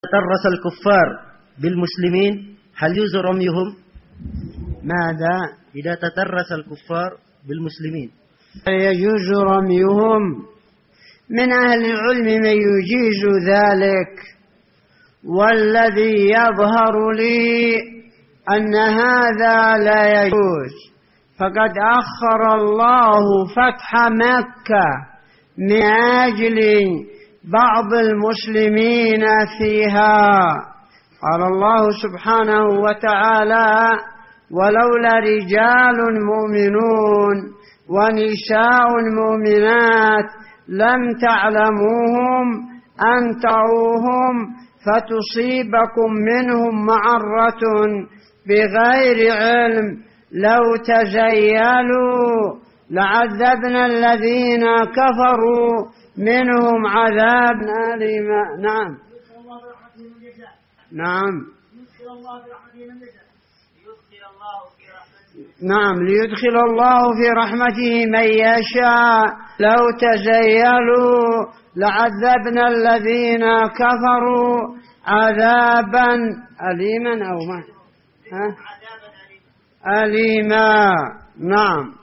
تترس الكفار بالمسلمين هل يجوز رميهم؟ ماذا؟ إذا تترس الكفار بالمسلمين يجوز رميهم؟ من أهل العلم من يجيز ذلك، والذي يظهر لي أن هذا لا يجوز، فقد أخر الله فتح مكة من أجل بعض المسلمين فيها. قال الله سبحانه وتعالى: ولولا رجال مؤمنون ونساء مؤمنات لم تعلموهم أن تعوهم فتصيبكم منهم معرة بغير علم لو تزيلوا لعذبنا الذين كفروا منهم عذابا أليما. نعم نعم نعم، ليدخل الله في رحمته من يشاء، لو تزيلوا لعذبنا الذين كفروا عذابا أليما أو ما أليما. نعم.